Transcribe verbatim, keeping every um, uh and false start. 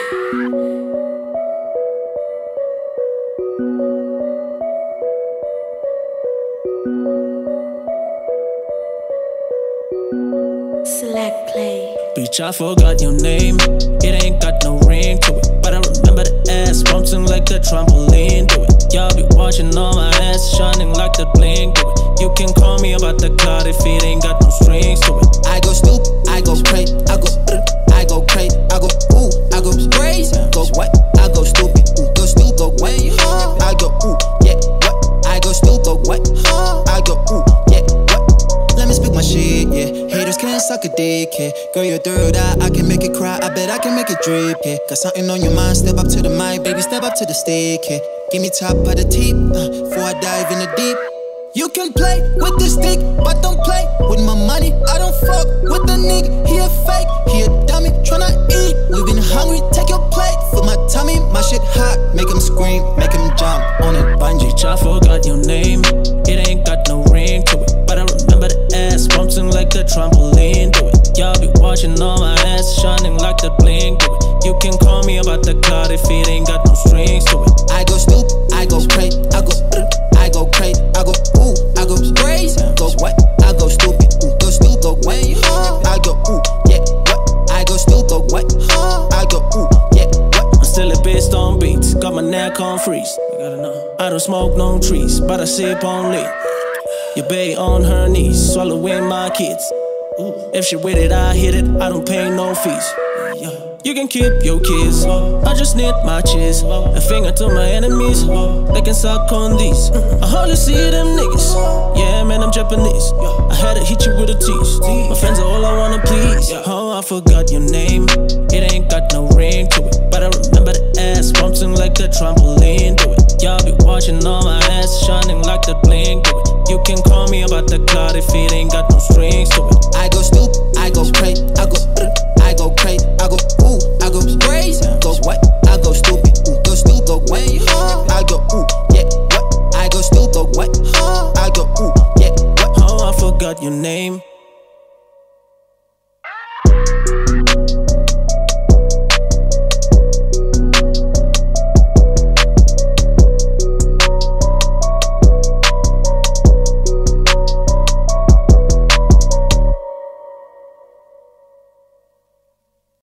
Select play. Bitch, I forgot your name. It ain't got no ring to it, but I remember the ass bouncing like the trampoline. Do it. Y'all be watching all my ass shining like the bling. Do it. You can call me about the cloud if it ain't got no strings to it. I go stoop, I go crazy, I go, uh, I go crazy, I go ooh, I go crazy, go what? I go stupid, ooh, go stupid, go what? I go ooh, yeah, what? I go stupid, go what? I go ooh, yeah, what? Let me speak my shit, yeah. Haters can't suck a dick, yeah. Girl, you're third eye, I can make it cry, I bet I can make it drip, yeah. Got something on your mind, step up to the mic, baby, step up to the stick, yeah. Give me top of the teeth, uh, before I dive in the deep. You can play with the stick, but don't play with my money. I don't fuck with the nigga, he a fake, he a dummy, tryna eat. We been hungry, take your plate, fill my tummy, my shit hot, make him scream, make him jump on it, bungee. Bitch, I forgot your name, it ain't got no ring to it, but I remember the ass bouncing like the trampoline. Do it. Y'all be watching all my ass shining like the bling. Do it. You can call me about the cloud if it ain't got no strings to it. I go stoop, I go crazy, I go, uh, I go crazy, I go ooh, I go crazy, go what? I go stupid, ooh, go stupid, go what? I go ooh, yeah, what? I go stupid, go what? I go ooh, yeah, what? I'm still a bitch on beats, got my neck on freeze. You gotta know. I don't smoke no trees, but I sip on lit. Your bae on her knees, swallowing my kids. Ooh. If she with it, I hit it, I don't pay no fees. Yeah. You can keep your kids, I just need my cheese. A finger to my enemies, they can suck on these. I hardly see them niggas, yeah man, I'm Japanese. I had to hit you with a tease, my friends are all I wanna please. Oh, I forgot your name, it ain't got no ring to it, but I remember the ass bouncing like the trampoline. Do it. Y'all be watching all my ass shining like the bling. Do it. You can call me about the cloud if it ain't got no strings to it. I go stoop, I go crazy, I go, uh, I go crazy, I go ooh, I go crazy, go what? I go stupid, ooh, go stupid, go what? I go ooh, yeah, what? I go stupid, go what? I go ooh, yeah, what? Oh, I forgot your name.